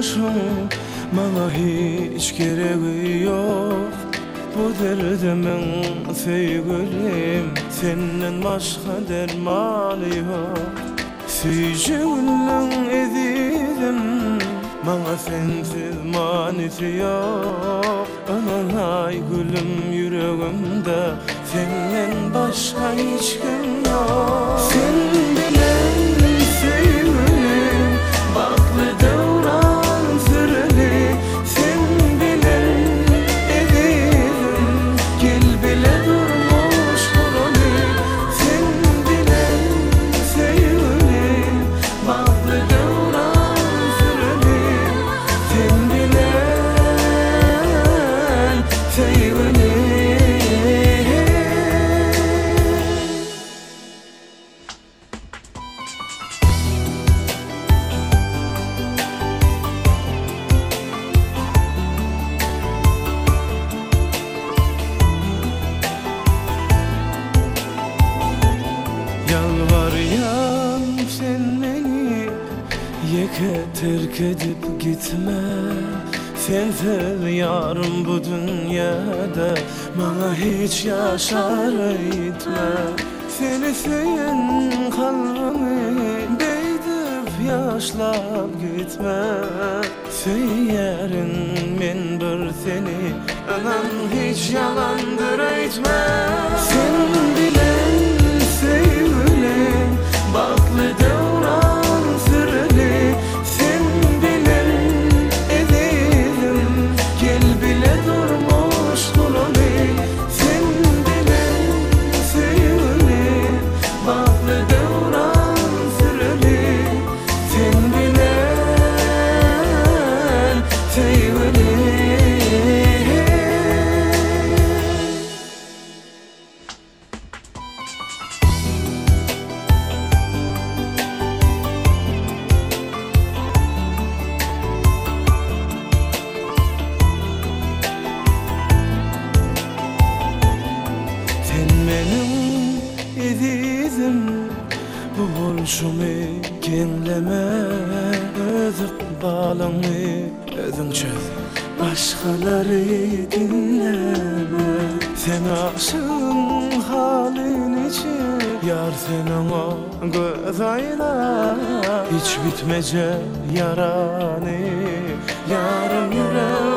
olmuşum, bana hiç gereği yok. Bu derdimin sevgilim, senden başka dermanı yok. Süycüğünle edildim, bana sensiz manisi yok. Ananay gülüm yüreğimde, senden başka hiç kim yok. Sen bilen sevgilim, baklı devran süreli. Sen bilen edildim, gel bile durmuş kuralı. Sen bilen sevgilim, baklı devran süreli. Sen bilen sevgilim. Yalvarıyan sen beni yeke terk edip gitme. Sensiz yarım bu dünyada bana hiç yaşar etme. Seni seven kalbimi beydip yaşlap gitme. Söylerin men bir seni, anan hiç yalandır etme. Sen bilen sevgilim, baklı devran süreli. Sen bilen edildim, gel bile durmuş kuralı. Sen bilen sevgilim, baklı devran süreli. Sen bilen sevgilim. Benim edizim bu oluşumu genleme. Özüp bağlanı özün çöz, başkaları dinleme. Sen aşığın halin için yar sen ona göz ayla. Hiç bitmece yaranı yarım yüreğim.